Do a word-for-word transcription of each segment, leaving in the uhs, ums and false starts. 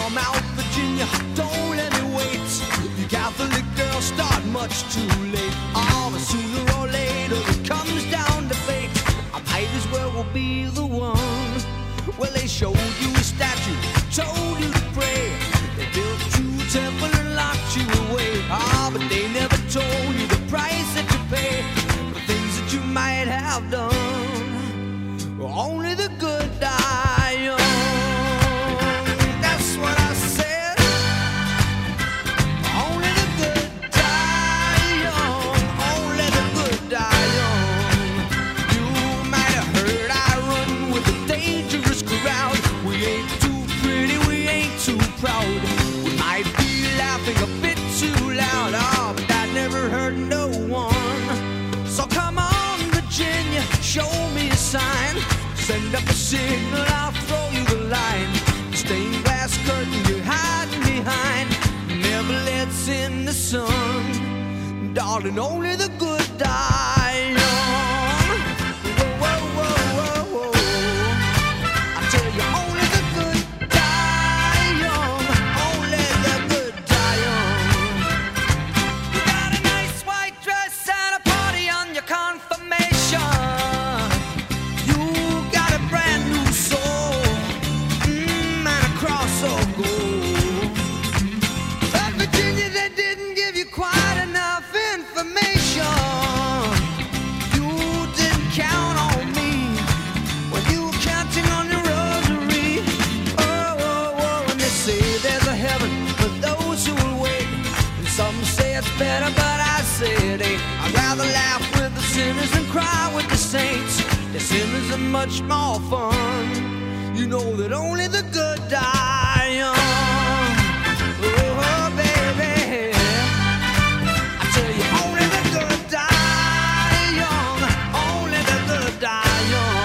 come out, Virginia, don't let me wait. You Catholic girls start much too late. Oh, but sooner or later it comes down to fate. I might as well will be the one. Well, they showed you a statue, told you to pray. They built you a temple and locked you away. Ah, but they never told you the price that you pay for things that you might have done. Only the good die young. That's what I said. Only the good die young. Only the good die young. You might have heard I run with a dangerous crowd. We ain't too pretty, we ain't too proud. We might be laughing a bit too loud. Oh, but that never hurt no one. So come on, Virginia, show me a sign. Send up a signal, I'll throw you the line. Stained glass curtain you're hiding behind never lets in the sun. Darling, only the good die young. Whoa, whoa, whoa, whoa, whoa. I tell you, only the good die young. Only the good die young. You got a nice white dress and a party on your confirmation. Better, but I said, hey, I'd rather laugh with the sinners than cry with the saints. The sinners are much more fun. You know that only the good die young. Oh, baby, I tell you, only the good die young. Only the good die young.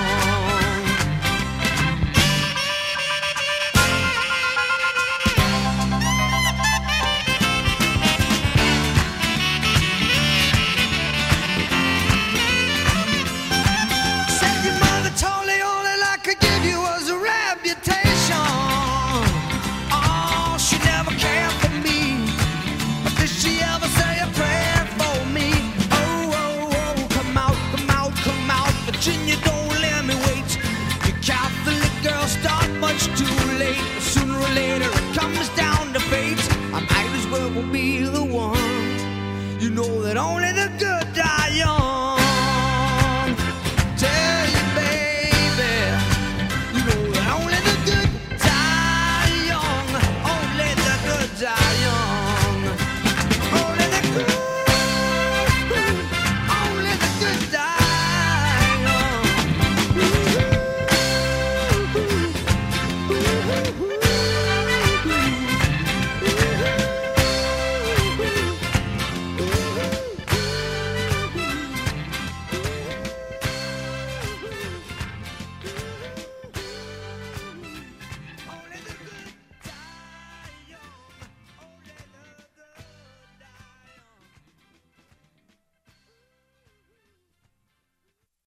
Virginia, don't let me wait. You Catholic girls start much too late. Sooner or later it comes down to fate. I might as well be the one. You know that only the good